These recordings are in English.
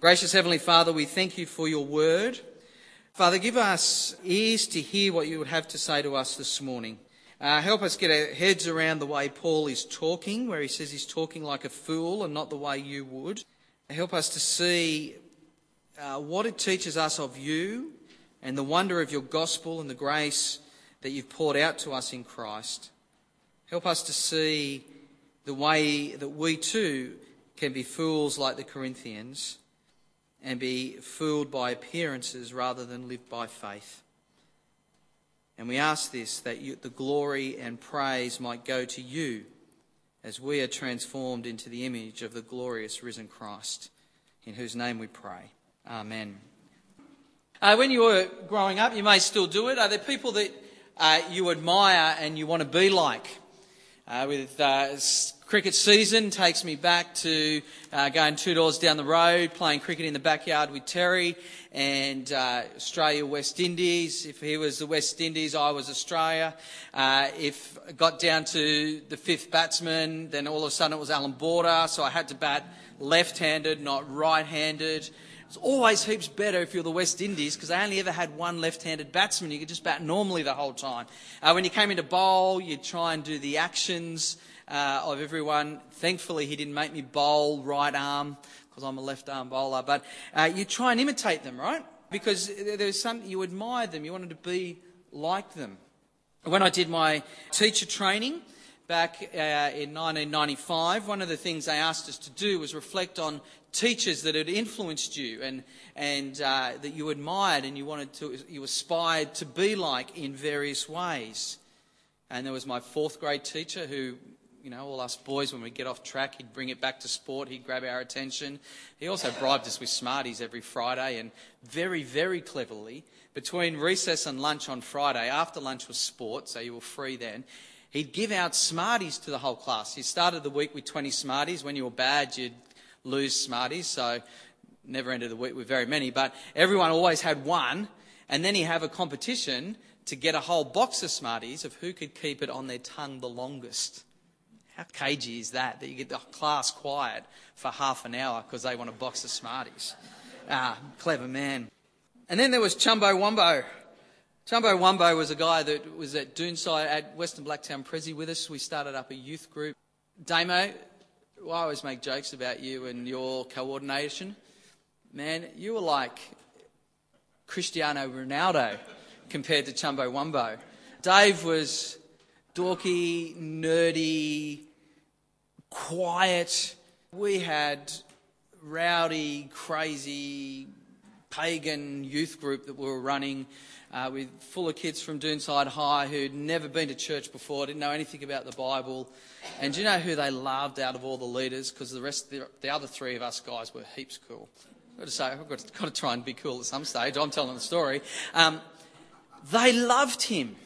Gracious Heavenly Father, we thank you for your word. Father, give us ears to hear what you would have to say to us this morning. Help us get our heads around the way Paul is talking, where he says he's talking like a fool and not the way you would. Help us to see what it teaches us of you and the wonder of your gospel and the grace that you've poured out to us in Christ. Help us to see the way that we too can be fools like the Corinthians and be fooled by appearances rather than live by faith. And we ask this, that the glory and praise might go to you as we are transformed into the image of the glorious risen Christ, in whose name we pray. Amen. When you were growing up, you may still do it. Are there people that you admire and you want to be like? Cricket season takes me back to going 2 doors down the road, playing cricket in the backyard with Terry, and Australia, West Indies. If he was the West Indies, I was Australia. If I got down to the fifth batsman, then all of a sudden it was Alan Border, so I had to bat left-handed, not right-handed. It's always heaps better if you're the West Indies, because they only ever had one left-handed batsman. You could just bat normally the whole time. When you came into bowl, you'd try and do the actions of everyone. Thankfully, he didn't make me bowl right arm, because I'm a left-arm bowler. But you try and imitate them, right? Because there's something, you admire them, you wanted to be like them. When I did my teacher training back in 1995, one of the things they asked us to do was reflect on teachers that had influenced you and that you admired and you aspired to be like in various ways. And there was my fourth grade teacher who, you know, all us boys, when we get off track, he'd bring it back to sport, he'd grab our attention. He also bribed us with Smarties every Friday, and very, very cleverly, between recess and lunch on Friday, after lunch was sport, so you were free then, he'd give out Smarties to the whole class. He started the week with 20 Smarties. When you were bad, you'd lose Smarties, so never ended the week with very many, but everyone always had one, and then he'd have a competition to get a whole box of Smarties of who could keep it on their tongue the longest. How cagey is that you get the class quiet for half an hour because they want a box of Smarties? Clever man. And then there was Chumbo Wumbo. Chumbo Wumbo was a guy that was at Doonside at Western Blacktown Prezi with us. We started up a youth group. Damo, I always make jokes about you and your coordination. Man, you were like Cristiano Ronaldo compared to Chumbo Wumbo. Dave was dorky, nerdy, quiet. We had rowdy, crazy, pagan youth group that we were running with full of kids from Doonside High who'd never been to church before, didn't know anything about the Bible. And do you know who they loved out of all the leaders? Because the other three of us guys were heaps cool. I've got to say, I've got to try and be cool at some stage. I'm telling the story. They loved him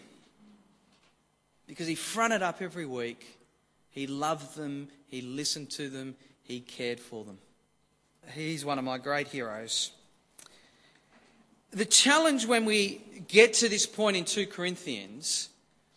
because he fronted up every week. He loved them. He listened to them. He cared for them. He's one of my great heroes. The challenge when we get to this point in 2 Corinthians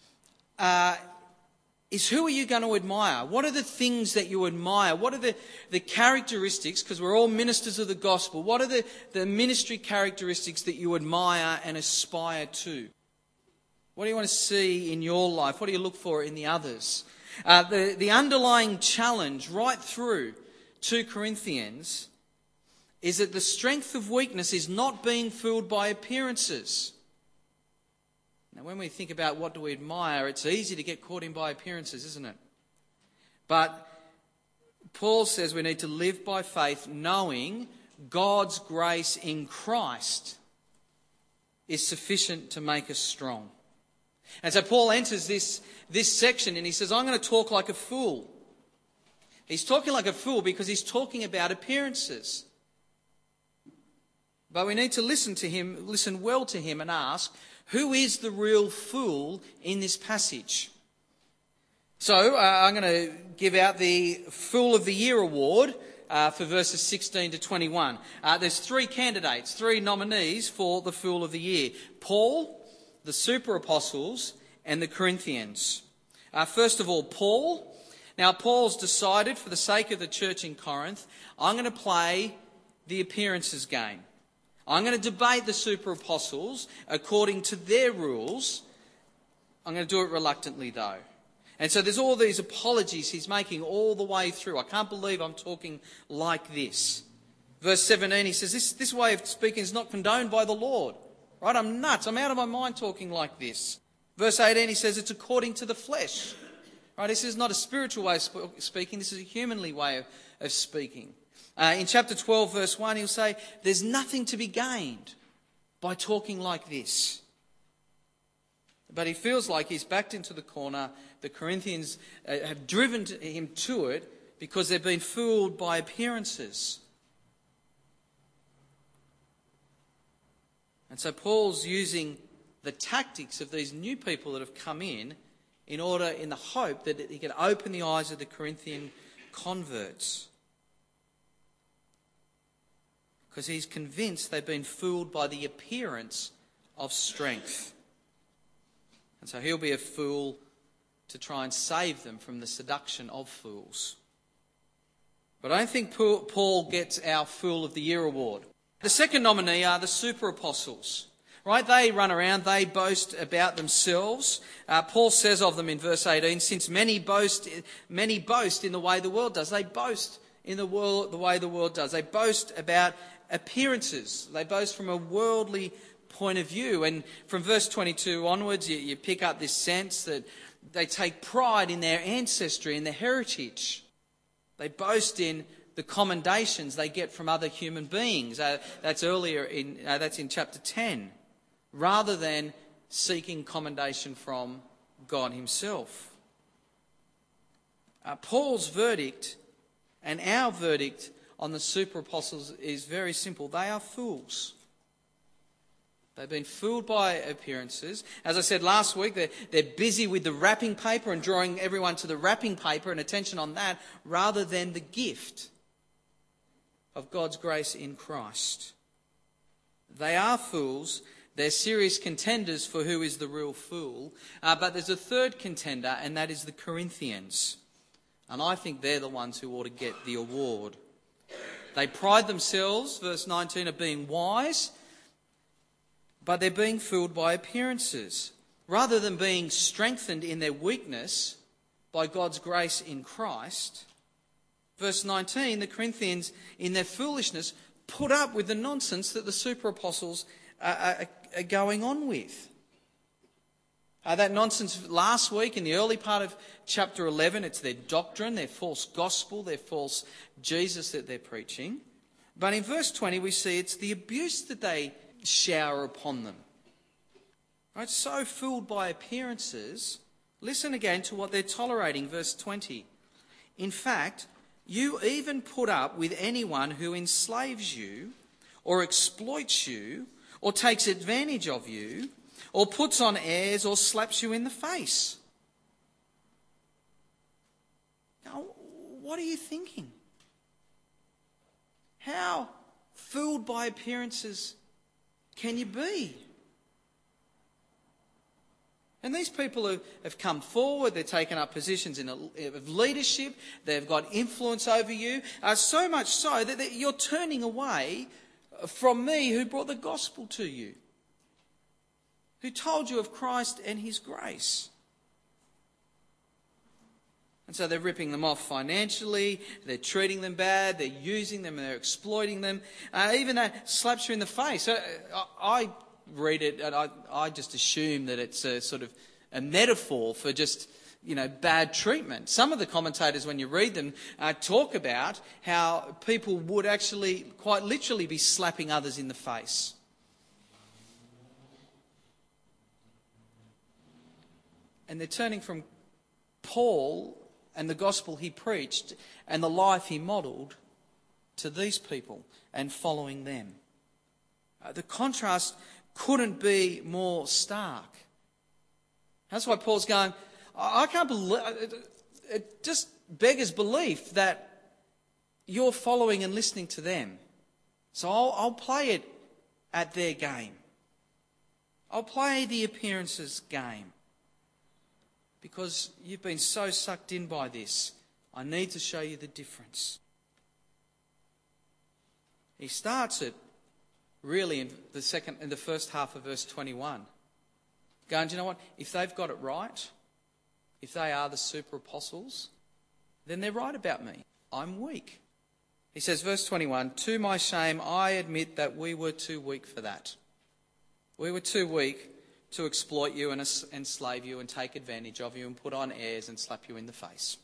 is, who are you going to admire? What are the things that you admire? What are the characteristics, because we're all ministers of the gospel, what are the ministry characteristics that you admire and aspire to? What do you want to see in your life? What do you look for in the others? The underlying challenge right through 2 Corinthians is that the strength of weakness is not being fooled by appearances. Now, when we think about what do we admire, it's easy to get caught in by appearances, isn't it? But Paul says we need to live by faith, knowing God's grace in Christ is sufficient to make us strong. And so Paul enters this section and he says, I'm going to talk like a fool. He's talking like a fool because he's talking about appearances. But we need to listen well to him and ask, who is the real fool in this passage? So I'm going to give out the Fool of the Year award for verses 16 to 21. There's 3 candidates, 3 nominees for the Fool of the Year. Paul, the super apostles, and the Corinthians. First of all, Paul. Now, Paul's decided, for the sake of the church in Corinth, I'm going to play the appearances game. I'm going to debate the super apostles according to their rules. I'm going to do it reluctantly though. And so there's all these apologies he's making all the way through. I can't believe I'm talking like this. Verse 17, he says, this way of speaking is not condoned by the Lord. Right? I'm nuts. I'm out of my mind talking like this. Verse 18, he says it's according to the flesh. Right? This is not a spiritual way of speaking. This is a humanly way of speaking. In chapter 12, verse 1, he'll say, there's nothing to be gained by talking like this. But he feels like he's backed into the corner. The Corinthians have driven him to it because they've been fooled by appearances. And so Paul's using the tactics of these new people that have come in the hope that he can open the eyes of the Corinthian converts. Because he's convinced they've been fooled by the appearance of strength. And so he'll be a fool to try and save them from the seduction of fools. But I don't think Paul gets our Fool of the Year award. The second nominee are the super apostles. Right? They run around, they boast about themselves. Paul says of them in verse 18, since many boast in the way the world does. They boast in the way the world does. They boast about appearances. They boast from a worldly point of view. And from verse 22 onwards, you pick up this sense that they take pride in their ancestry and their heritage. They boast in the commendations they get from other human beings. That's in chapter 10. Rather than seeking commendation from God himself. Paul's verdict and our verdict on the super apostles is very simple. They are fools. They've been fooled by appearances. As I said last week, they're busy with the wrapping paper and drawing everyone to the wrapping paper and attention on that rather than the gift of God's grace in Christ. They are fools. They're serious contenders for who is the real fool. But there's a third contender, and that is the Corinthians. And I think they're the ones who ought to get the award. They pride themselves, verse 19, of being wise, but they're being fooled by appearances. Rather than being strengthened in their weakness by God's grace in Christ, verse 19, the Corinthians, in their foolishness, put up with the nonsense that the super apostles are going on with. That nonsense last week in the early part of chapter 11, it's their doctrine, their false gospel, their false Jesus that they're preaching. But in verse 20 we see it's the abuse that they shower upon them. Right? So fooled by appearances, listen again to what they're tolerating, verse 20. In fact, you even put up with anyone who enslaves you or exploits you or takes advantage of you, or puts on airs, or slaps you in the face. Now, what are you thinking? How fooled by appearances can you be? And these people have come forward, they've taken up positions of leadership, they've got influence over you, so much so that you're turning away from me who brought the gospel to you, who told you of Christ and his grace. And so they're ripping them off financially, they're treating them bad, they're using them and they're exploiting them. Even that slaps you in the face. I read it and I just assume that it's a sort of a metaphor for just, bad treatment. Some of the commentators, when you read them, talk about how people would actually quite literally be slapping others in the face. And they're turning from Paul and the gospel he preached and the life he modelled to these people and following them. The contrast couldn't be more stark. That's why Paul's going, I can't believe, it just beggars belief that you're following and listening to them. So I'll play it at their game. I'll play the appearances game. Because you've been so sucked in by this, I need to show you the difference. He starts it really in the first half of verse 21. Going, do you know what? If they've got it right, if they are the super apostles, then they're right about me. I'm weak. He says, verse 21, to my shame, I admit that we were too weak for that. We were too weak to exploit you and enslave you and take advantage of you and put on airs and slap you in the face.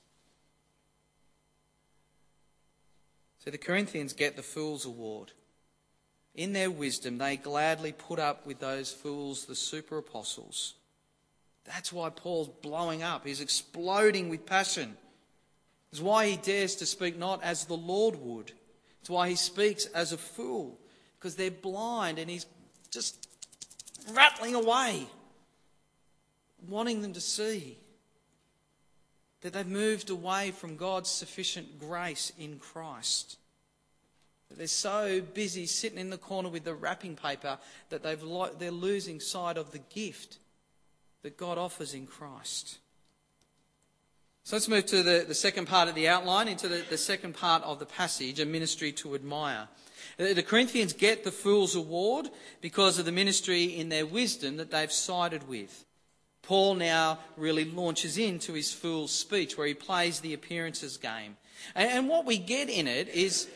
So the Corinthians get the Fool's Award. In their wisdom, they gladly put up with those fools, the super apostles. That's why Paul's blowing up. He's exploding with passion. It's why he dares to speak not as the Lord would. It's why he speaks as a fool, because they're blind and he's just rattling away, wanting them to see that they've moved away from God's sufficient grace in Christ. That they're so busy sitting in the corner with the wrapping paper that they're losing sight of the gift that God offers in Christ. So let's move to the second part of the outline, into the second part of the passage, a ministry to admire. The Corinthians get the Fool's Award because of the ministry in their wisdom that they've sided with. Paul now really launches into his fool's speech where he plays the appearances game. And what we get in it is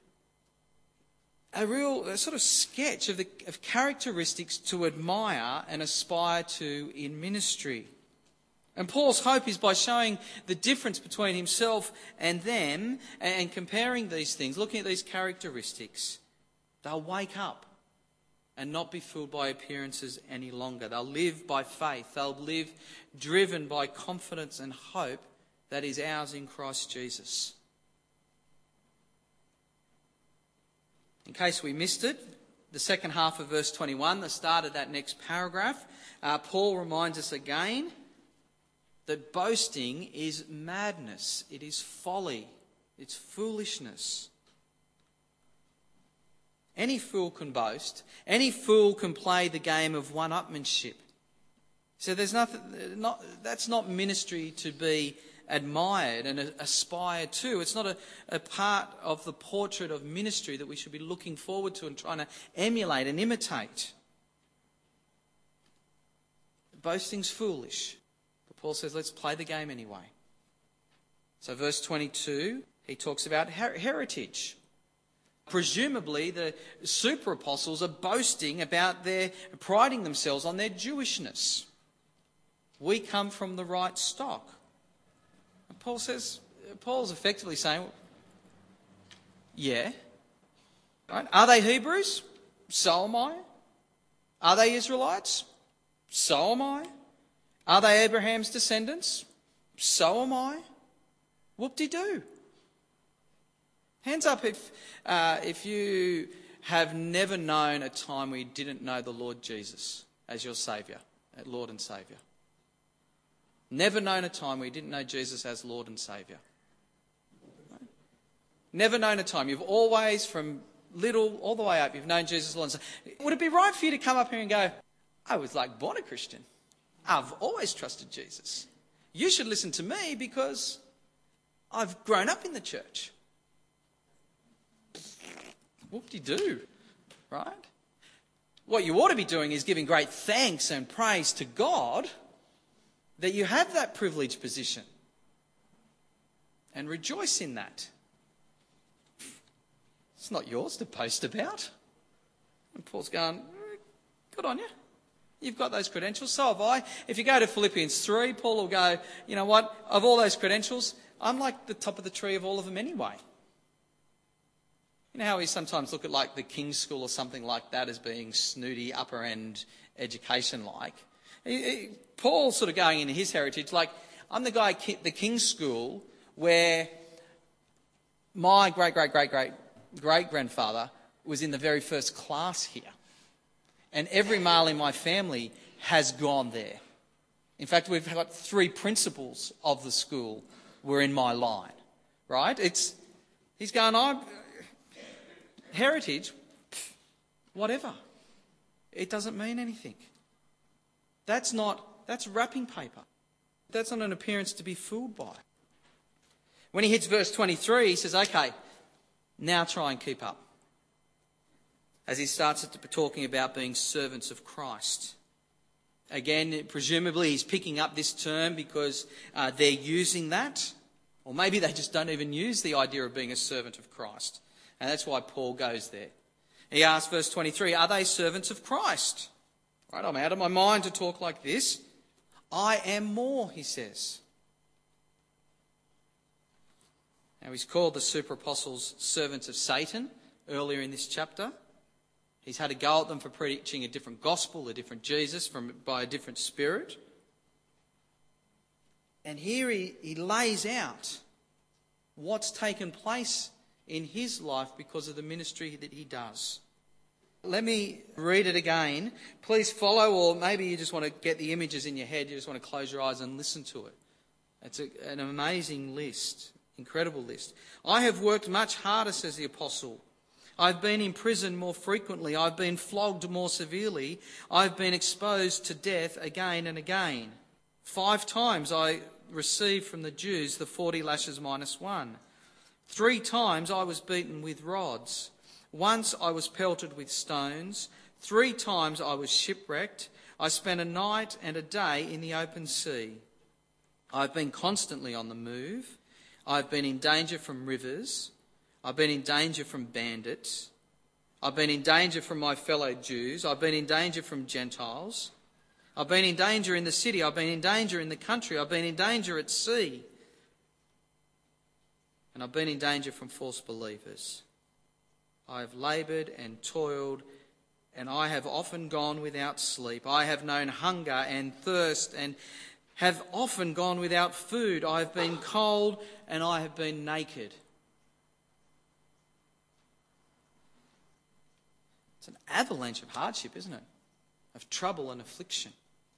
a sort of sketch of characteristics to admire and aspire to in ministry. And Paul's hope is by showing the difference between himself and them and comparing these things, looking at these characteristics, they'll wake up and not be fooled by appearances any longer. They'll live by faith. They'll live driven by confidence and hope that is ours in Christ Jesus. In case we missed it, the second half of verse 21, the start of that next paragraph, Paul reminds us again that boasting is madness, it is folly, it's foolishness. Any fool can boast, any fool can play the game of one-upmanship. So that's not ministry to be admired and aspired to. It's not a part of the portrait of ministry that we should be looking forward to and trying to emulate and imitate. Boasting's foolish. Paul says, let's play the game anyway. So verse 22, he talks about heritage. Presumably the super apostles are boasting about priding themselves on their Jewishness. We come from the right stock. And Paul's effectively saying, yeah. Right? Are they Hebrews? So am I. Are they Israelites? So am I. Are they Abraham's descendants? So am I. Whoop-de-doo. Hands up if you have never known a time where you didn't know the Lord Jesus as your Saviour, Lord and Saviour. Never known a time where you didn't know Jesus as Lord and Saviour. Never known a time. You've always, from little all the way up, you've known Jesus as Lord and Saviour. Would it be right for you to come up here and go, I was like born a Christian. I've always trusted Jesus. You should listen to me because I've grown up in the church. Whoop-de-doo, right? What you ought to be doing is giving great thanks and praise to God that you have that privileged position and rejoice in that. It's not yours to boast about. And Paul's going, good on you. You've got those credentials, so have I. If you go to Philippians 3, Paul will go, you know what, of all those credentials, I'm like the top of the tree of all of them anyway. You know how we sometimes look at like the King's School or something like that as being snooty, upper end education like. Paul's sort of going into his heritage like, I'm the guy at the King's School where my great-great-great-great-great-grandfather was in the very first class here. And every male in my family has gone there. In fact, we've got 3 principals of the school were in my line, right? He's going, heritage, whatever. It doesn't mean anything. That's wrapping paper. That's not an appearance to be fooled by. When he hits verse 23, he says, okay, now try and keep up. as he starts talking about being servants of Christ. Again, presumably he's picking up this term because they're using that, or maybe they just don't even use the idea of being a servant of Christ. And that's why Paul goes there. He asks, verse 23, are they servants of Christ? Right, I'm out of my mind to talk like this. I am more, he says. Now he's called the super apostles servants of Satan earlier in this chapter. He's had a go at them for preaching a different gospel, a different Jesus, by a different spirit. And here he lays out what's taken place in his life because of the ministry that he does. Let me read it again. Please follow, or maybe you just want to get the images in your head. You just want to close your eyes and listen to it. It's an amazing list, incredible list. I have worked much harder, says the apostle. I've been in prison more frequently. I've been flogged more severely. I've been exposed to death again and again. 5 times I received from the Jews the 40 lashes minus 1. 3 times I was beaten with rods. Once I was pelted with stones. 3 times I was shipwrecked. I spent a night and a day in the open sea. I've been constantly on the move. I've been in danger from rivers. I've been in danger from bandits. I've been in danger from my fellow Jews. I've been in danger from Gentiles. I've been in danger in the city. I've been in danger in the country. I've been in danger at sea. And I've been in danger from false believers. I have laboured and toiled, and I have often gone without sleep. I have known hunger and thirst, and have often gone without food. I have been cold, and I have been naked. It's an avalanche of hardship, isn't it? Of trouble and affliction.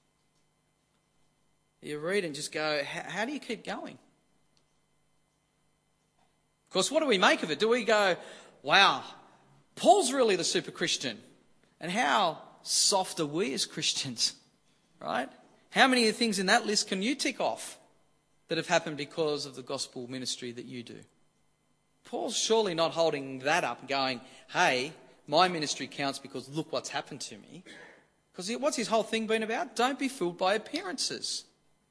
You read and just go, how do you keep going? Of course, what do we make of it? Do we go, wow, Paul's really the super Christian? And how soft are we as Christians, right? How many of the things in that list can you tick off that have happened because of the gospel ministry that you do? Paul's surely not holding that up and going, hey, my ministry counts because look what's happened to me. Because what's his whole thing been about? Don't be fooled by appearances.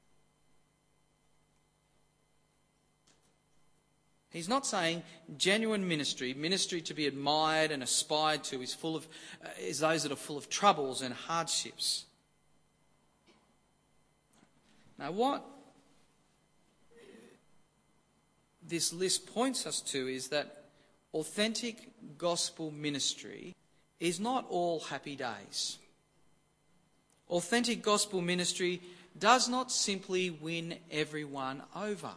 He's not saying genuine ministry to be admired and aspired to, is those that are full of troubles and hardships. Now, what this list points us to is that authentic gospel ministry is not all happy days. Authentic gospel ministry does not simply win everyone over.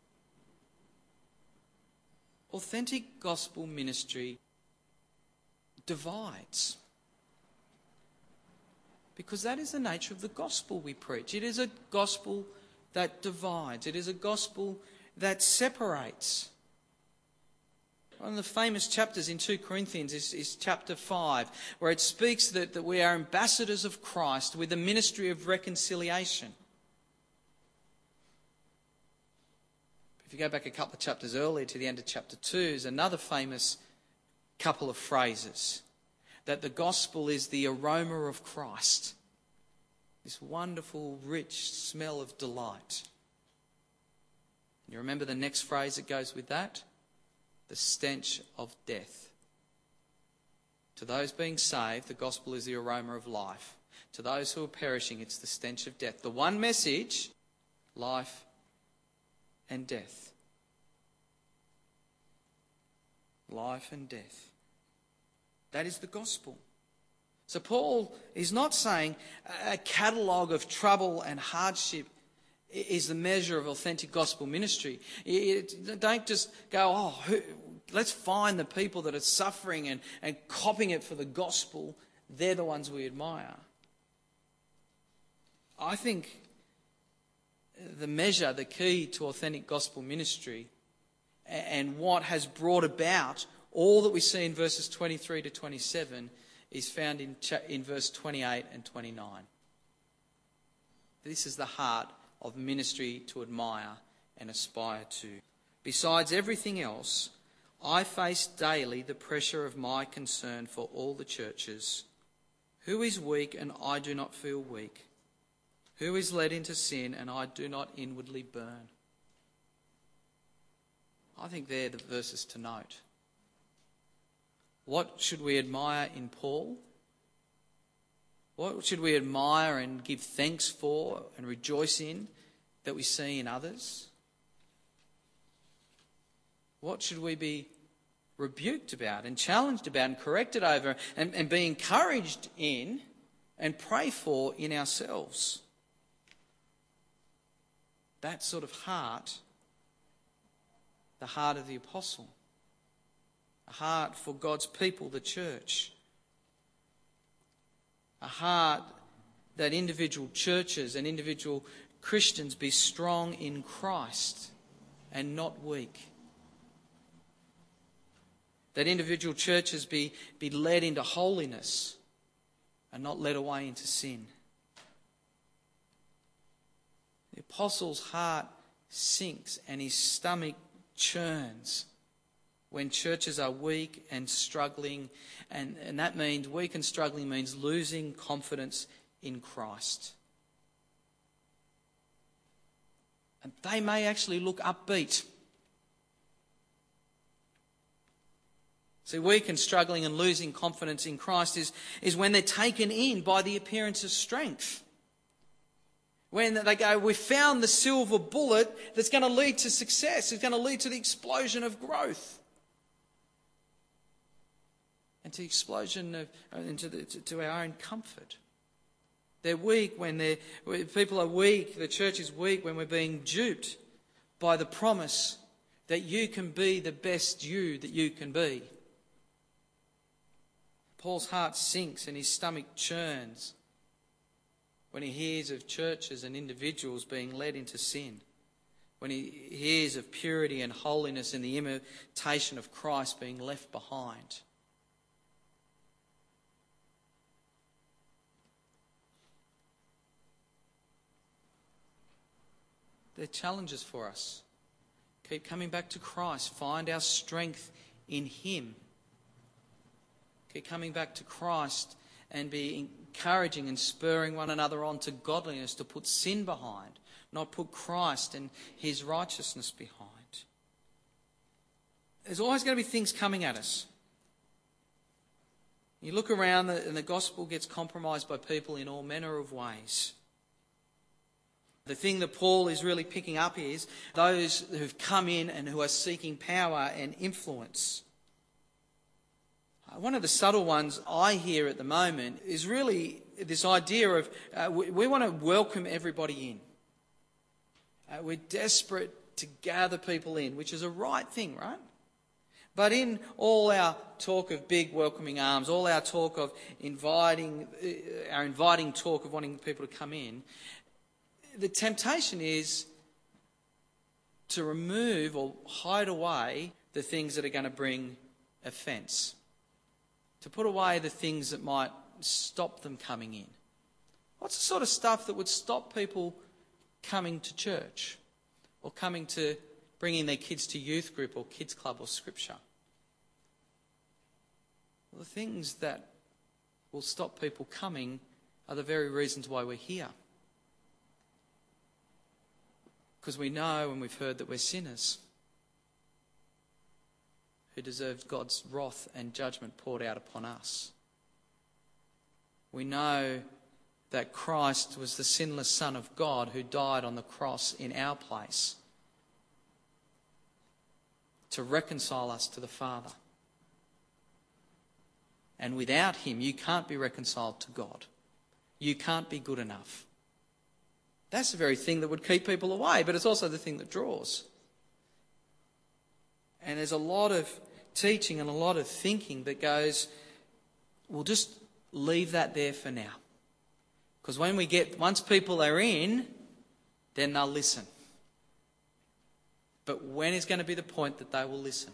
Authentic gospel ministry divides. Because that is the nature of the gospel we preach. It is a gospel that divides. It is a gospel that separates. One of the famous chapters in 2 Corinthians is chapter 5, where it speaks that we are ambassadors of Christ with the ministry of reconciliation. If you go back a couple of chapters earlier to the end of chapter 2, there's another famous couple of phrases. That the gospel is the aroma of Christ. This wonderful, rich smell of delight. You remember the next phrase that goes with that? The stench of death. To those being saved, the gospel is the aroma of life. To those who are perishing, it's the stench of death. The one message, life and death. Life and death. That is the gospel. So Paul is not saying a catalogue of trouble and hardship is the measure of authentic gospel ministry. Don't just go, let's find the people that are suffering and copping it for the gospel. They're the ones we admire. I think the key to authentic gospel ministry and what has brought about all that we see in verses 23 to 27 is found in verse 28 and 29. This is the heart of ministry to admire and aspire to. Besides everything else, I face daily the pressure of my concern for all the churches. Who is weak and I do not feel weak? Who is led into sin and I do not inwardly burn? I think they're the verses to note. What should we admire in Paul? What should we admire and give thanks for and rejoice in that we see in others? What should we be rebuked about and challenged about and corrected over and be encouraged in and pray for in ourselves? That sort of heart, the heart of the apostle, a heart for God's people, the church, a heart that individual churches and individual Christians be strong in Christ and not weak. That individual churches be led into holiness and not led away into sin. The apostle's heart sinks and his stomach churns when churches are weak and struggling, and that means weak and struggling means losing confidence in Christ. And they may actually look upbeat. See, weak and struggling and losing confidence in Christ is when they're taken in by the appearance of strength. When they go, we found the silver bullet that's going to lead to success. It's going to lead to the explosion of growth. And to the explosion to our own comfort. They're weak when people are weak, the church is weak when we're being duped by the promise that you can be the best you that you can be. Paul's heart sinks and his stomach churns when he hears of churches and individuals being led into sin, when he hears of purity and holiness and the imitation of Christ being left behind. They're challenges for us. Keep coming back to Christ. Find our strength in Him. Keep coming back to Christ and be encouraging and spurring one another on to godliness, to put sin behind, not put Christ and His righteousness behind. There's always going to be things coming at us. You look around and the gospel gets compromised by people in all manner of ways. The thing that Paul is really picking up is those who've come in and who are seeking power and influence. One of the subtle ones I hear at the moment is really this idea of we want to welcome everybody in. We're desperate to gather people in, which is a right thing, right? But in all our talk of big welcoming arms, all our talk of inviting talk of wanting people to come in, the temptation is to remove or hide away the things that are going to bring offence. To put away the things that might stop them coming in. What's the sort of stuff that would stop people coming to church or coming to bringing their kids to youth group or kids club or scripture? Well, the things that will stop people coming are the very reasons why we're here. Because we know and we've heard that we're sinners who deserve God's wrath and judgment poured out upon us. We know that Christ was the sinless Son of God who died on the cross in our place to reconcile us to the Father. And without Him, you can't be reconciled to God. You can't be good enough. That's the very thing that would keep people away, but it's also the thing that draws. And there's a lot of teaching and a lot of thinking that goes, we'll just leave that there for now. Because once people are in, then they'll listen. But when is going to be the point that they will listen?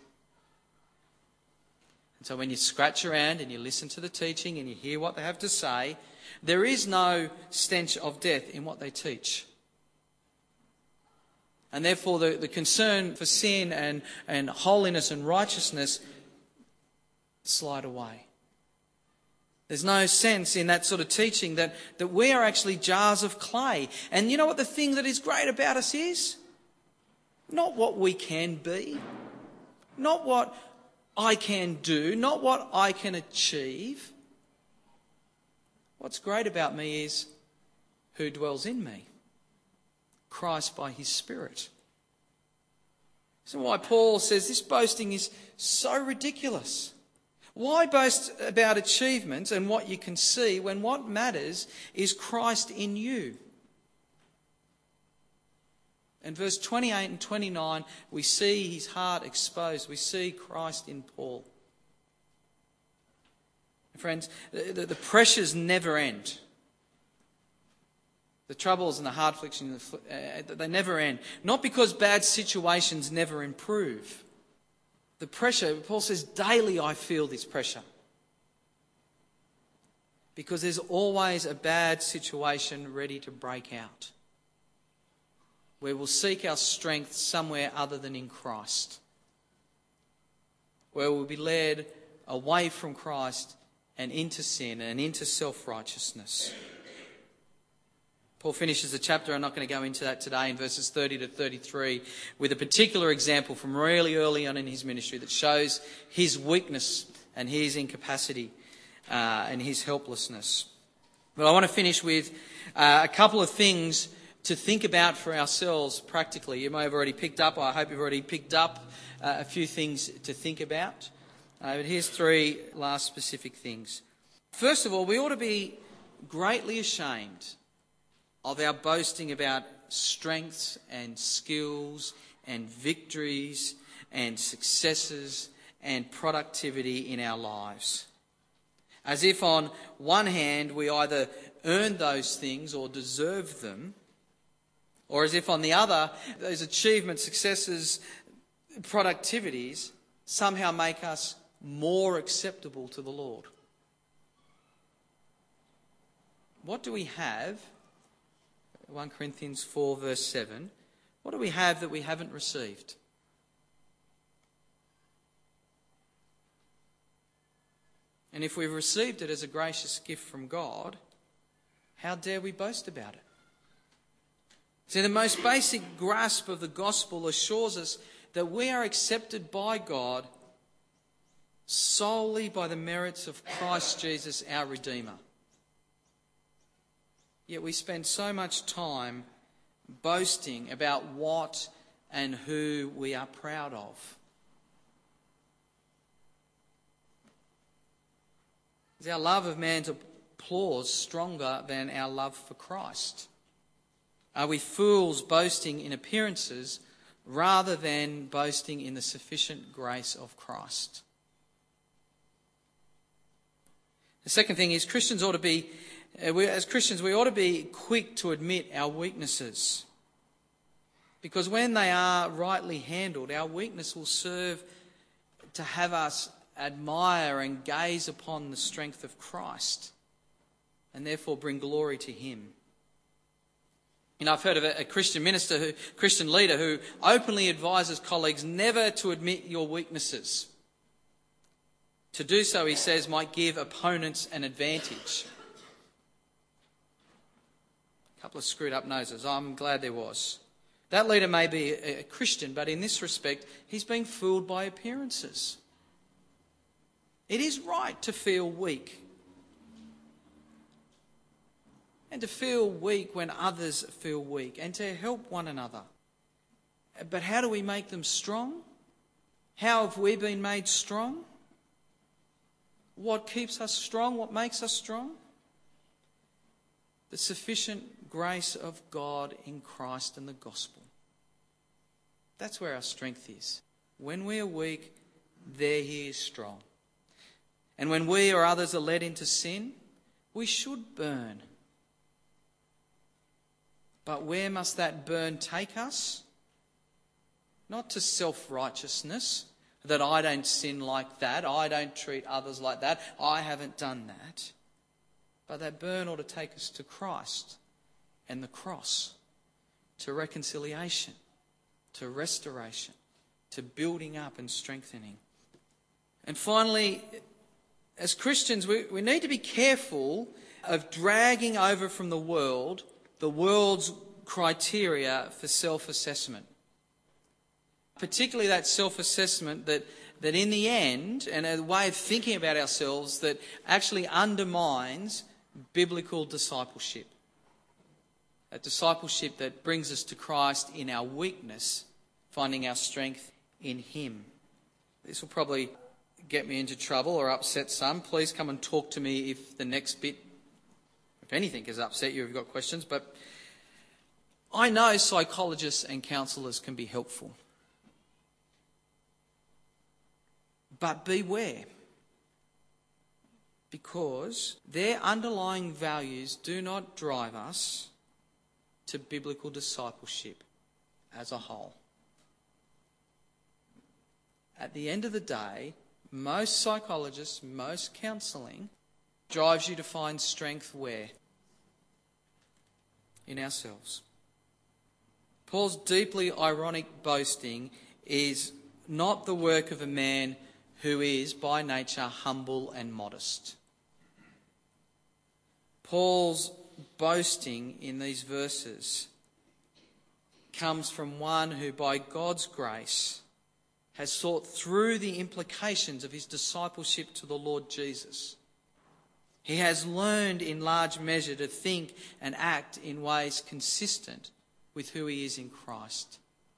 And so when you scratch around and you listen to the teaching and you hear what they have to say, there is no stench of death in what they teach. And therefore the concern for sin and holiness and righteousness slide away. There's no sense in that sort of teaching that we are actually jars of clay. And you know what the thing that is great about us is? Not what we can be, not what I can do, not what I can achieve. What's great about me is who dwells in me. Christ by his Spirit. So why Paul says this boasting is so ridiculous. Why boast about achievements and what you can see when what matters is Christ in you? In verse 28 and 29, we see his heart exposed. We see Christ in Paul. Friends, the pressures never end. The troubles and the hard afflictions, they never end. Not because bad situations never improve. The pressure, Paul says, daily I feel this pressure. Because there's always a bad situation ready to break out, where we'll seek our strength somewhere other than in Christ, where we'll be led away from Christ and into sin and into self-righteousness. Paul finishes the chapter, I'm not going to go into that today, in verses 30 to 33, with a particular example from really early on in his ministry that shows his weakness and his incapacity and his helplessness. But I want to finish with a couple of things to think about for ourselves practically. You may have already picked up, I hope you've already picked up a few things to think about. But here's three last specific things. First of all, we ought to be greatly ashamed of our boasting about strengths and skills and victories and successes and productivity in our lives. As if on one hand we either earn those things or deserve them, or as if on the other those achievements, successes, productivities somehow make us more acceptable to the Lord. What do we have? 1 Corinthians 4 verse 7. What do we have that we haven't received? And if we've received it as a gracious gift from God, how dare we boast about it? See, the most basic grasp of the gospel assures us that we are accepted by God solely by the merits of Christ Jesus, our Redeemer. Yet we spend so much time boasting about what and who we are proud of. Is our love of man's applause stronger than our love for Christ? Are we fools boasting in appearances rather than boasting in the sufficient grace of Christ? The second thing is as Christians, we ought to be quick to admit our weaknesses. Because when they are rightly handled, our weakness will serve to have us admire and gaze upon the strength of Christ and therefore bring glory to him. You know, I've heard of a Christian leader who openly advises colleagues never to admit your weaknesses. To do so, he says, might give opponents an advantage. A couple of screwed up noses. I'm glad there was. That leader may be a Christian, but in this respect, he's being fooled by appearances. It is right to feel weak. And to feel weak when others feel weak. And to help one another. But how do we make them strong? How have we been made strong? What keeps us strong? What makes us strong? The sufficient grace of God in Christ and the gospel. That's where our strength is. When we are weak, there he is strong. And when we or others are led into sin, we should burn. But where must that burn take us? Not to self-righteousness, that I don't sin like that, I don't treat others like that, I haven't done that. But that burn ought to take us to Christ and the cross, to reconciliation, to restoration, to building up and strengthening. And finally, as Christians, we need to be careful of dragging over from the world's criteria for self-assessment. Particularly that self-assessment that in the end, and a way of thinking about ourselves that actually undermines biblical discipleship. A discipleship that brings us to Christ in our weakness, finding our strength in Him. This will probably get me into trouble or upset some. Please come and talk to me if the next bit, if anything, has upset you, if you've got questions. But I know psychologists and counsellors can be helpful. But beware, because their underlying values do not drive us to biblical discipleship as a whole. At the end of the day, most psychologists, most counselling drives you to find strength where? In ourselves. Paul's deeply ironic boasting is not the work of a man who is by nature humble and modest. Paul's boasting in these verses comes from one who by God's grace has sought through the implications of his discipleship to the Lord Jesus. He has learned in large measure to think and act in ways consistent with who he is in Christ.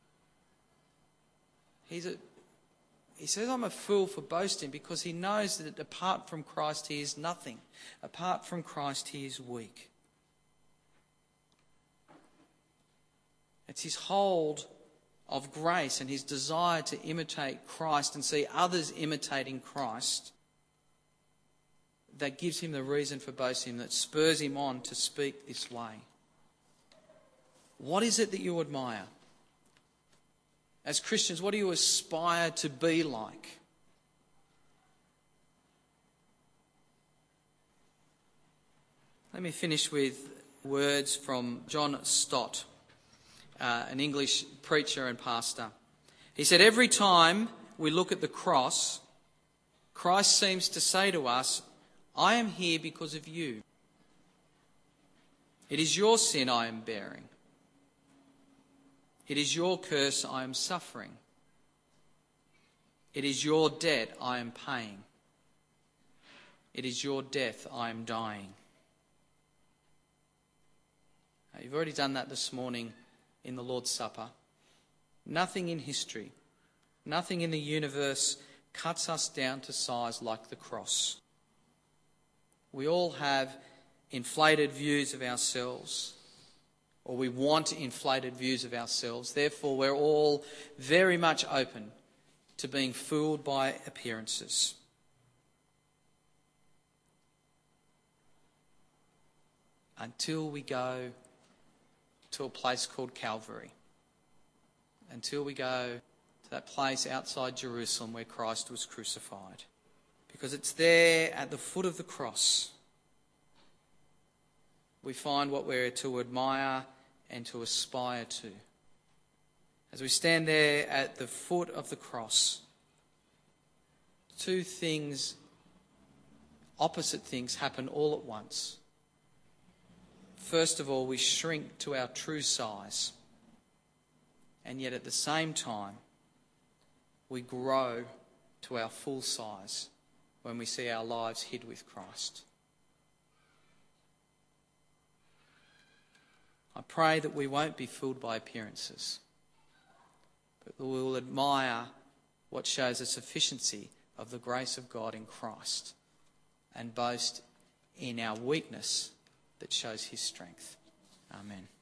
He says, I'm a fool for boasting, because he knows that apart from Christ he is nothing. Apart from Christ he is weak. It's his hold of grace and his desire to imitate Christ and see others imitating Christ that gives him the reason for boasting, that spurs him on to speak this way. What is it that you admire? As Christians, what do you aspire to be like? Let me finish with words from John Stott, an English preacher and pastor. He said, every time we look at the cross, Christ seems to say to us, I am here because of you. It is your sin I am bearing. It is your curse I am suffering. It is your debt I am paying. It is your death I am dying. You've already done that this morning in the Lord's Supper. Nothing in history, nothing in the universe cuts us down to size like the cross. We all have inflated views of ourselves, or we want inflated views of ourselves. Therefore, we're all very much open to being fooled by appearances. Until we go to a place called Calvary. Until we go to that place outside Jerusalem where Christ was crucified. Because it's there at the foot of the cross we find what we're to admire and to aspire to. As we stand there at the foot of the cross, two things, opposite things, happen all at once. First of all, we shrink to our true size, and yet at the same time, we grow to our full size when we see our lives hid with Christ. I pray that we won't be fooled by appearances, but that we will admire what shows the sufficiency of the grace of God in Christ and boast in our weakness that shows his strength. Amen.